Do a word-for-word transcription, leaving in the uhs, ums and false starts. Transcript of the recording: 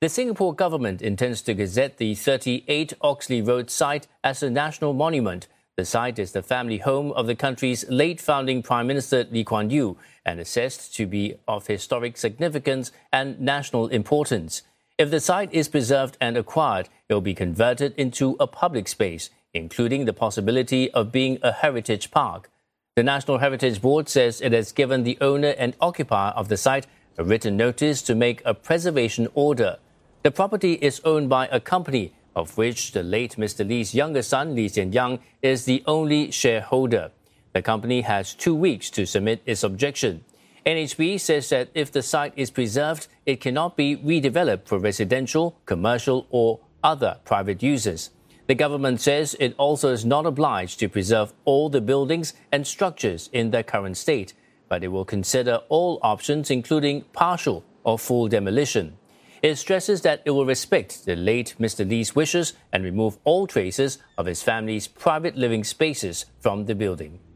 The Singapore government intends to gazette the thirty-eight Oxley Road site as a national monument. The site is the family home of the country's late founding Prime Minister Lee Kuan Yew and assessed to be of historic significance and national importance. If the site is preserved and acquired, it will be converted into a public space, including the possibility of being a heritage park. The National Heritage Board says it has given the owner and occupier of the site a written notice to make a preservation order. The property is owned by a company, of which the late Mister Lee's younger son, Lee Hsien Yang, is the only shareholder. The company has two weeks to submit its objection. N H B says that if the site is preserved, it cannot be redeveloped for residential, commercial or other private uses. The government says it also is not obliged to preserve all the buildings and structures in their current state, but it will consider all options, including partial or full demolition. It stresses that it will respect the late Mister Lee's wishes and remove all traces of his family's private living spaces from the building.